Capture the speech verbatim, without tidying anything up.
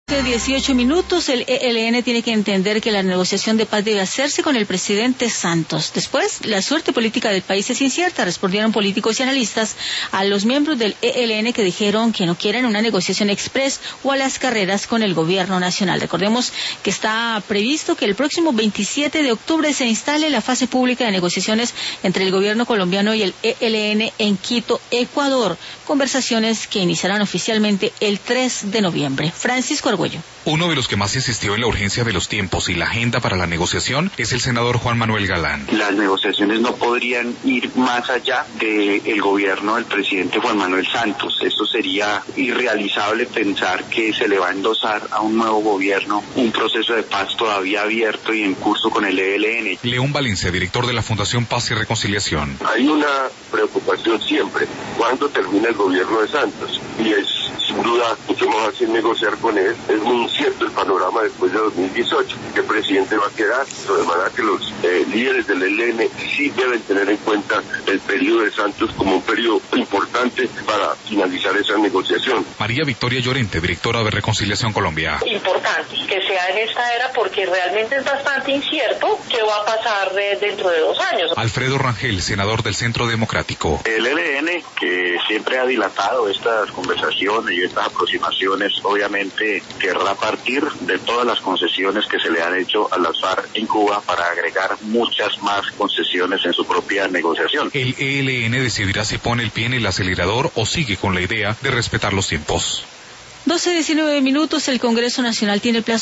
De dieciocho minutos, el E L N tiene que entender que la negociación de paz debe hacerse con el presidente Santos. Después, la suerte política del país es incierta, respondieron políticos y analistas a los miembros del E L N que dijeron que no quieren una negociación express o a las carreras con el gobierno nacional. Recordemos que está previsto que el próximo veintisiete de octubre se instale la fase pública de negociaciones entre el gobierno colombiano y el E L N en Quito, Ecuador. Conversaciones que iniciarán oficialmente el tres de noviembre. Francisco Argüello. Uno de los que más insistió en la urgencia de los tiempos y la agenda para la negociación es el senador Juan Manuel Galán. Las negociaciones no podrían ir más allá del gobierno del presidente Juan Manuel Santos. Eso sería irrealizable pensar que se le va a endosar a un nuevo gobierno un proceso de paz todavía abierto y en curso con el E L N. León Valencia, director de la Fundación Paz y Reconciliación. Hay una preocupación siempre, ¿cuándo termina el gobierno de Santos? Y es sin duda mucho más fácil negociar con él. Es muy incierto el panorama después de dos mil dieciocho. ¿Qué presidente va a quedar? De manera que los eh, líderes del E L N sí deben tener en cuenta el periodo de Santos como un periodo importante para finalizar esa negociación. María Victoria Llorente, directora de Reconciliación Colombia. Importante que sea en esta era porque realmente es bastante incierto qué va a pasar de, dentro de dos años. Alfredo Rangel, senador del Centro Democrático. El E L N, que siempre ha dilatado estas conversaciones y estas aproximaciones, obviamente querrá partir de todas las concesiones que se le han hecho a las FARC en Cuba para agregar muchas más concesiones en su propia negociación. El E L N decidirá si pone el pie en el acelerador o sigue con la idea de respetar los tiempos. doce diecinueve minutos, el Congreso Nacional tiene el plazo